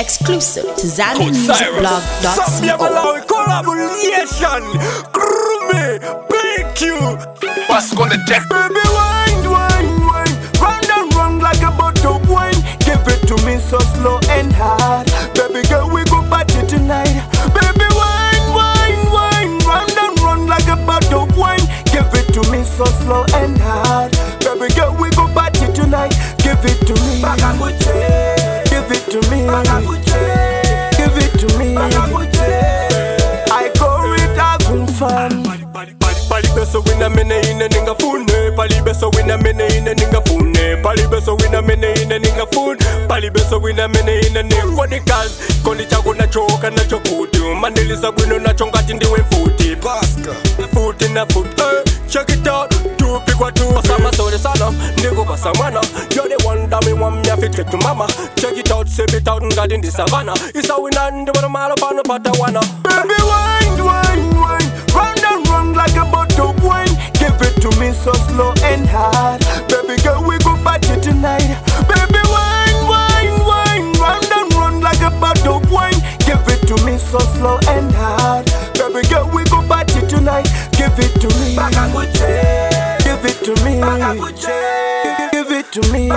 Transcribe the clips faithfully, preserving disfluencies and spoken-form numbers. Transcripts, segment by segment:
Exclusive to Zambian Music Blog dot co. Collaboration, Groomie, B Q. What's gonna deck? Baby, wine, wine, wine. Run and run like a bottle of wine. Give it to me so slow and hard. Baby girl, we go party tonight. Baby, wine, wine, wine. Run and run like a bottle of wine. Give it to me so slow and hard. Baby girl, we go party tonight. Give it to me. Give it to me. Give it to me. I go with having fun. Pali beso wina mene ine ninga fune. Pali beso wina mene ine ninga fune. Pali beso wina mene ine ninga fune. Pali beso wina mene ine ninga fune. Cause koli chago na choka na chokuti. Maniliza gwino na chongati ndiwe futi. Baska futi na futi. Check it out. Two pick what two. Pasama sole sana. Ndigo pasamana. You're the one that me want me a fit to mama. Check it out. Save it out and got in the savannah. It's how we land. When I'm all up on the patawana. Baby wine, wine, wine. Run and run like a bottle of wine. Give it to me so slow and hard. Baby girl, we go party tonight. Baby wine, wine, wine. Run and run like a bottle of wine. Give it to me so slow and hard. Baby girl, we go party tonight. Give it to me. Give it to me. Give it to me.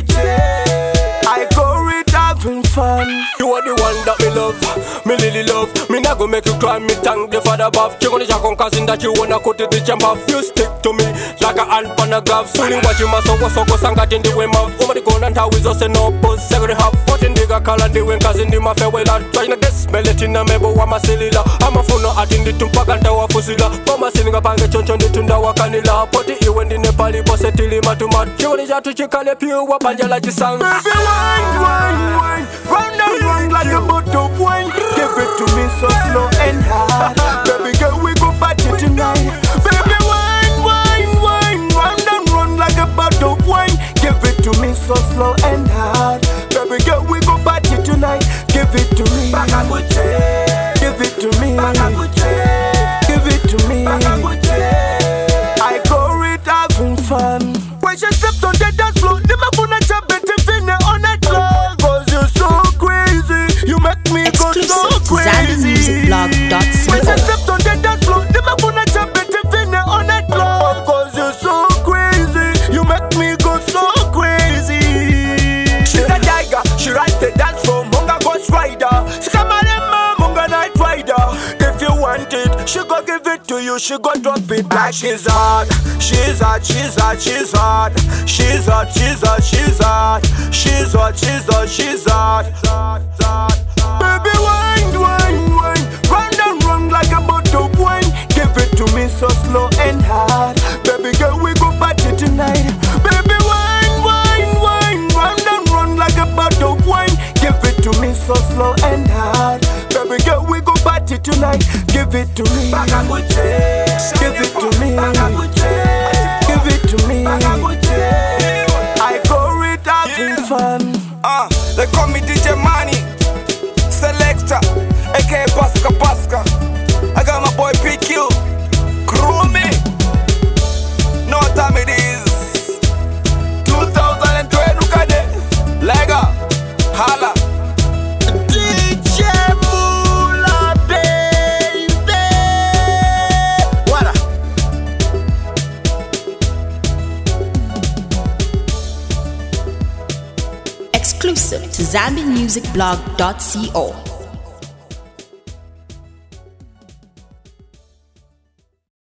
I go with having fun. You are the one that me love, me really love. Me not go make you cry, me thank the Father above. Check on the jack on cousin that you wanna cut it the jump off. You stick to me like a hand pan a glove. Soon watch you must go so go sanga in the way mouth. Over the gun and how is us no post. Second half, what in the call and the wind cousin the my farewell. Trying to get smell it in a mebo wa masilila. I'm a phone at in the tumpak and tower fusila. Mama sitting up and get chonch on the tunda wa kanila. Put it you when the Nepali boss it till him to mad. Check on the jack to check on the pure wa panja like the song. Baby wine, wine, wine. Run and run like a bottle of wine. Give it to me so slow and hard. Baby girl, we go party tonight. Baby wine, wine, wine. Run and run like a bottle of wine. Give it to me so slow and hard. Baby girl, we go party tonight. Give it to me. Give it to me. Give it to me. I go with having fun. When she steps on the dance floor, the mabuna chabete fine on that floor. Cause you're so crazy, you make me go so crazy. Zambian Music Blog dot When she co. steps on the dance floor, the mabuna chabete fine on that floor. Cause you're so crazy, you make me go so crazy. She's a tiger, she rides the dance floor, Munga Ghost Rider. She come on and Munga Night Rider. If you want it, she go give it to you, she go drop it like she's hot. She's hot, she's hot, she's hot. She's hot, she's hot, she's hot. She's hot, she's hot, she's hot. Baby wine, wine, wine. Run and run like a bottle of wine. Give it to me so slow and hard. Baby girl, we go party tonight. Baby wine, wine, wine. Run and run like a bottle of wine. Give it to me so slow and hard. Baby girl, we go party tonight. Give it to me. Give it to me. Give it to me. I go with having fun. Uh, they call me D J Money, Selector, aka Baska Baska. I got my boy P Q, Groomie. Know what time it is? two thousand twelve, look at it. Lega, holla. D J Mula, baby. What a Exclusive to Zambian Music Blog dot co.